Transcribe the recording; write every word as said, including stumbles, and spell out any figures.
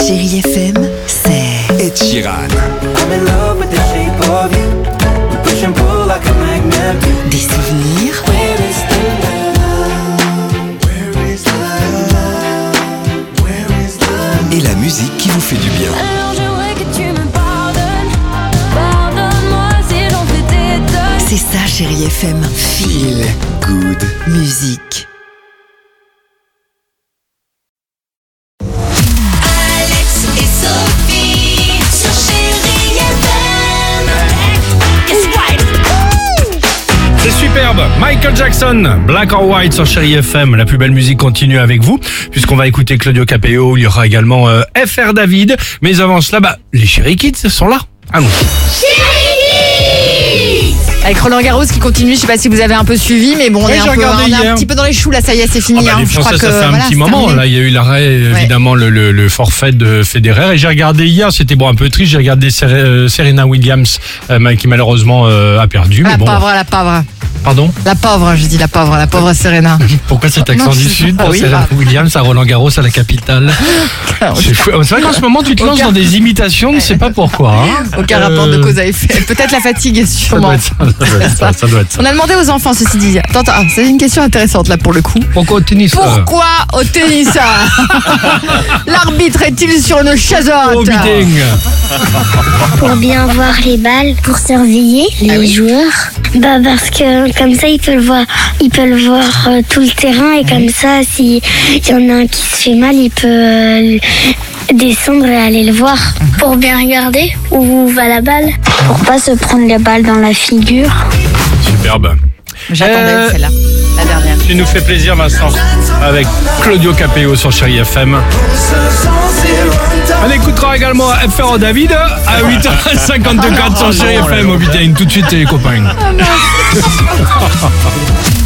Chérie F M, c'est Ed Sheeran. I'm in love with the shape of you. We push and pull like a magnet. des souvenirs, Where is the love? Where is the love? Where is the love? Et la musique qui vous fait du bien. Alors j'aimerais que tu me pardonnes. Pardonne-moi si j'en fais des tonnes. c'est ça Chérie F M. Feel good. Musique. Alex et Sophie sur Chérie F M. It's right. C'est superbe. Michael Jackson, Black or White sur Chérie F M. La plus belle musique continue avec vous, puisqu'on va écouter Claudio Capéo. Il y aura également euh, F R David. Mais avant cela, bah, les Chérie Kids sont là. Allons. Avec Roland Garros qui continue, je sais pas si vous avez un peu suivi, mais bon, on Oui, est, un, j'ai peu, regardé on est un hier. petit peu dans les choux là, ça y est, c'est fini. Ah bah, hein. les Je crois Français, que ça fait un voilà, petit c'est moment. terminé. Là, il y a eu l'arrêt, évidemment, le, le, le forfait de Federer. Et j'ai regardé hier, c'était bon un peu triste. J'ai regardé Ser- euh, Serena Williams, euh, qui malheureusement euh, a perdu. La mais bon, pauvre, la pauvre. pardon. La pauvre, je dis la pauvre, la pauvre Serena. Pourquoi cet accent Non, du je- Sud Ah pour oui, Serena bah. Williams à Roland Garros à la capitale? C'est fou. C'est vrai qu'en ce moment, tu te lances Aucun- dans des imitations, on ne sait pas pourquoi. hein. Aucun Euh, rapport de cause à effet. Peut-être la fatigue, Ça sûrement. doit être ça, ça doit être ça, ça doit être ça. On a demandé aux enfants, ceci dit. Attends, attends, ah, c'est une question intéressante là pour le coup. Pourquoi au tennis euh, Pourquoi au tennis ah l'arbitre est-il sur une chaise Au haute? meeting. Pour bien voir les balles, pour surveiller les Ah oui. joueurs. Bah parce que comme ça ils peuvent voir, ils peuvent voir euh, tout le terrain et comme ça s'il y en a un qui se fait mal, il peut euh, descendre et aller le voir. Pour bien regarder où va la balle. Pour pas se prendre la balle dans la figure. Superbe. J'attendais Euh, celle-là, la dernière. Tu nous fais plaisir, Vincent, avec Claudio Capéo sur Chérie F M. On écoutera également F R David à huit heures cinquante-quatre sur Chérie F M au Bitaine. Tout de suite, les copains.